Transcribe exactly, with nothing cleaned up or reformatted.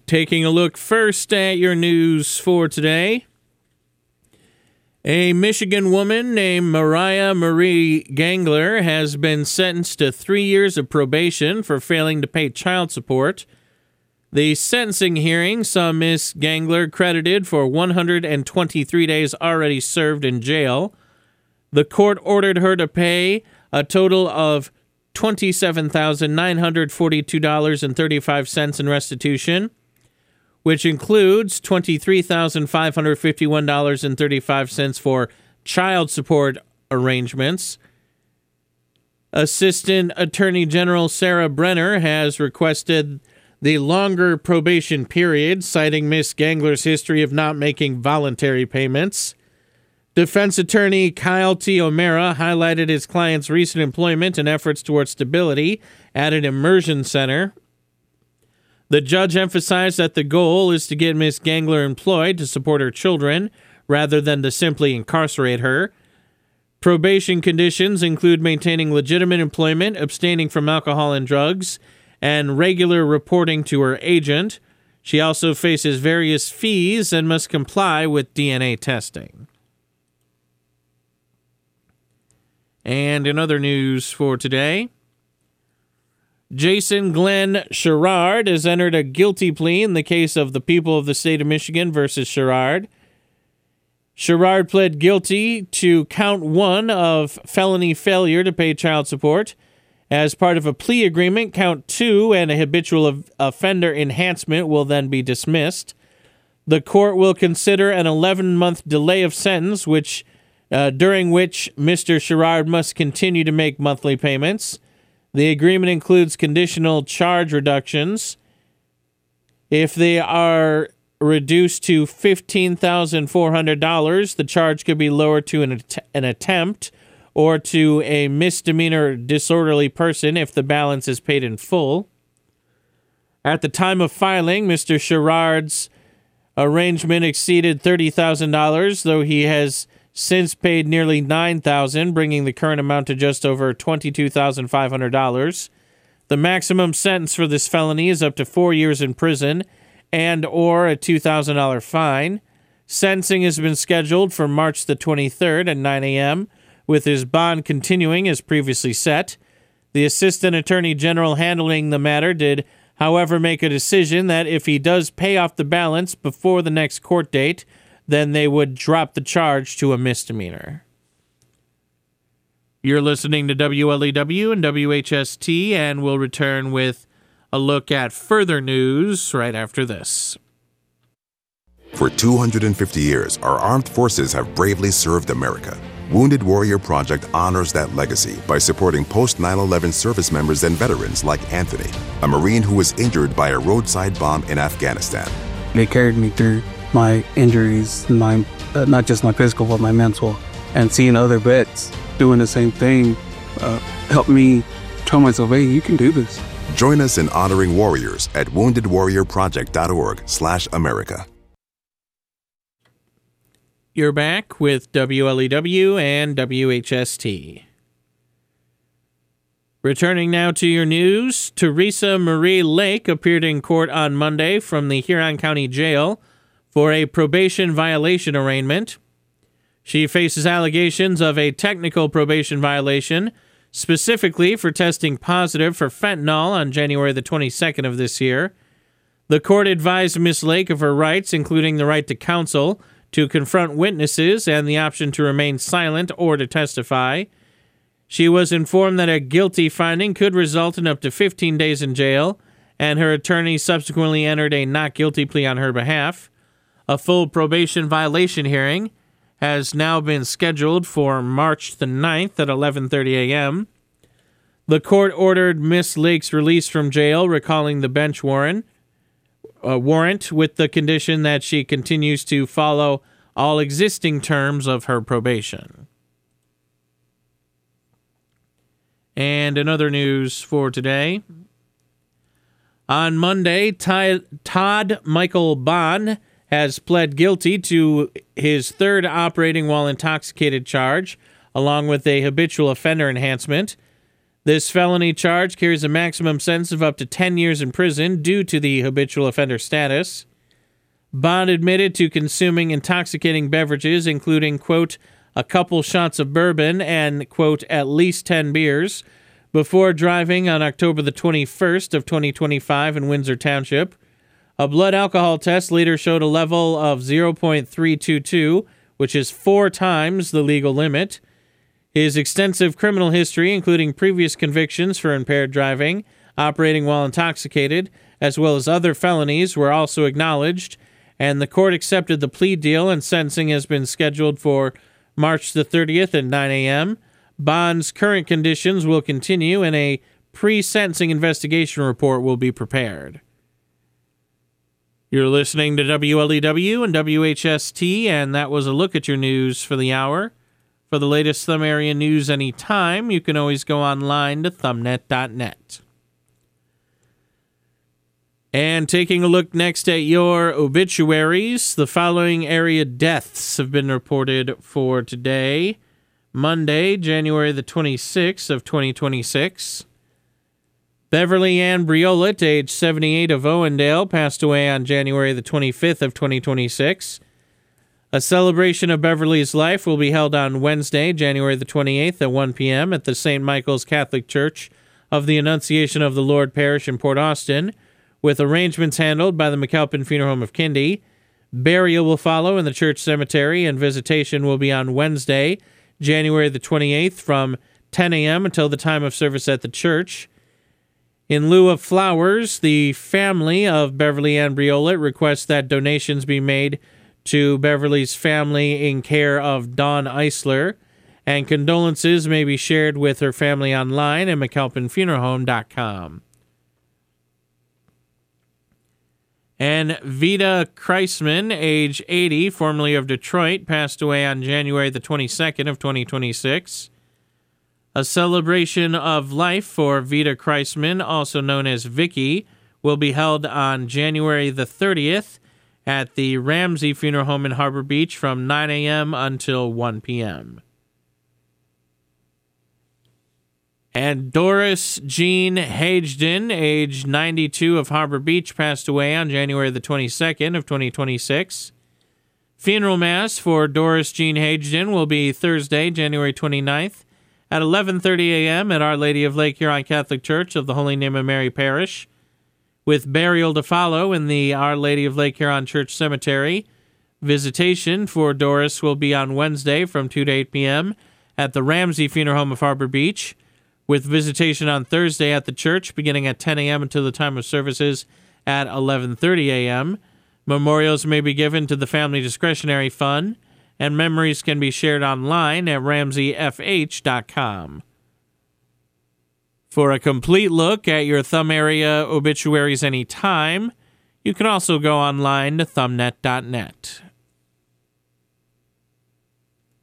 Taking a look first at your news for today. A Michigan woman named Mariah Marie Gangler has been sentenced to three years of probation for failing to pay child support. The sentencing hearing saw Miss Gangler credited for one hundred twenty-three days already served in jail. The court ordered her to pay a total of twenty-seven thousand nine hundred forty-two dollars and thirty-five cents in restitution, which includes twenty-three thousand five hundred fifty-one dollars and thirty-five cents for child support arrangements. Assistant Attorney General Sarah Brenner has requested the longer probation period, citing Miss Gangler's history of not making voluntary payments. Defense attorney Kyle T. O'Mara highlighted his client's recent employment and efforts towards stability at an immersion center. The judge emphasized that the goal is to get Miss Gangler employed to support her children rather than to simply incarcerate her. Probation conditions include maintaining legitimate employment, abstaining from alcohol and drugs, and regular reporting to her agent. She also faces various fees and must comply with D N A testing. And in other news for today, Jason Glenn Sherrard has entered a guilty plea in the case of the people of the state of Michigan versus Sherrard. Sherrard pled guilty to count one of felony failure to pay child support. As part of a plea agreement, count two and a habitual offender enhancement will then be dismissed. The court will consider an eleven-month delay of sentence, which uh, during which Mister Sherrard must continue to make monthly payments. The agreement includes conditional charge reductions. If they are reduced to fifteen thousand four hundred dollars, the charge could be lowered to an, att- an attempt or to a misdemeanor disorderly person if the balance is paid in full. At the time of filing, Mister Sherrard's arrangement exceeded thirty thousand dollars, though he has since paid nearly nine thousand dollars, bringing the current amount to just over twenty-two thousand five hundred dollars. The maximum sentence for this felony is up to four years in prison and or a two thousand dollars fine. Sentencing has been scheduled for March the twenty-third at nine a.m., with his bond continuing as previously set. The Assistant Attorney General handling the matter did, however, make a decision that if he does pay off the balance before the next court date, then they would drop the charge to a misdemeanor. You're listening to W L E W and W H S T, and we'll return with a look at further news right after this. For two hundred fifty years, our armed forces have bravely served America. Wounded Warrior Project honors that legacy by supporting post nine eleven service members and veterans like Anthony, a Marine who was injured by a roadside bomb in Afghanistan. They carried me through my injuries, my uh, not just my physical, but my mental. And seeing other vets doing the same thing uh, helped me tell myself, hey, you can do this. Join us in honoring warriors at wounded warrior project dot org slash America. You're back with W L E W and W H S T. Returning now to your news, Teresa Marie Lake appeared in court on Monday from the Huron County Jail for a probation violation arraignment. She faces allegations of a technical probation violation, specifically for testing positive for fentanyl on January the twenty-second of this year. The court advised Miss Lake of her rights, including the right to counsel, to confront witnesses, and the option to remain silent or to testify. She was informed that a guilty finding could result in up to fifteen days in jail, and her attorney subsequently entered a not guilty plea on her behalf. A full probation violation hearing has now been scheduled for March the ninth at eleven thirty a.m. The court ordered Miss Lake's release from jail, recalling the bench warrant, uh, warrant with the condition that she continues to follow all existing terms of her probation. And in other news for today, on Monday, Ty- Todd Michael Bond has pled guilty to his third operating while intoxicated charge, along with a habitual offender enhancement. This felony charge carries a maximum sentence of up to ten years in prison due to the habitual offender status. Bond admitted to consuming intoxicating beverages, including, quote, a couple shots of bourbon and, quote, at least ten beers, before driving on October the twenty-first of twenty twenty-five in Windsor Township. A blood alcohol test later showed a level of zero point three two two, which is four times the legal limit. His extensive criminal history, including previous convictions for impaired driving, operating while intoxicated, as well as other felonies, were also acknowledged, and the court accepted the plea deal, and sentencing has been scheduled for March the thirtieth at nine a.m. Bond's current conditions will continue, and a pre-sentencing investigation report will be prepared. You're listening to W L E W and W H S T, and that was a look at your news for the hour. For the latest Thumb Area news anytime, you can always go online to thumbnet dot net. And taking a look next at your obituaries, the following area deaths have been reported for today, Monday, January the twenty-sixth of twenty twenty-six. Beverly Ann Briolet, age seventy-eight, of Owendale, passed away on January the twenty-fifth of twenty twenty-six. A celebration of Beverly's life will be held on Wednesday, January the twenty-eighth at one p.m. at the Saint Michael's Catholic Church of the Annunciation of the Lord Parish in Port Austin, with arrangements handled by the McAlpin Funeral Home of Kindy. Burial will follow in the church cemetery, and visitation will be on Wednesday, January the twenty-eighth, from ten a.m. until the time of service at the church. In lieu of flowers, the family of Beverly Ann Briolet requests that donations be made to Beverly's family in care of Dawn Eisler, and condolences may be shared with her family online at mcalpin funeral home dot com. And Vita Kreisman, age eighty, formerly of Detroit, passed away on January the twenty-second of twenty twenty-six. A celebration of life for Vita Kreisman, also known as Vicky, will be held on January the thirtieth at the Ramsey Funeral Home in Harbor Beach from nine a.m. until one p.m. And Doris Jean Hagedon, age ninety-two, of Harbor Beach, passed away on January the twenty-second of twenty twenty-six. Funeral Mass for Doris Jean Hagedon will be Thursday, January twenty-ninth at eleven thirty a.m. at Our Lady of Lake Huron Catholic Church of the Holy Name of Mary Parish, with burial to follow in the Our Lady of Lake Huron Church Cemetery. Visitation for Doris will be on Wednesday from two to eight p.m. at the Ramsey Funeral Home of Harbor Beach, with visitation on Thursday at the church beginning at ten a.m. until the time of services at eleven thirty a.m. Memorials may be given to the Family Discretionary Fund, and memories can be shared online at ramsey f h dot com. For a complete look at your Thumb Area obituaries anytime, you can also go online to thumbnet dot net.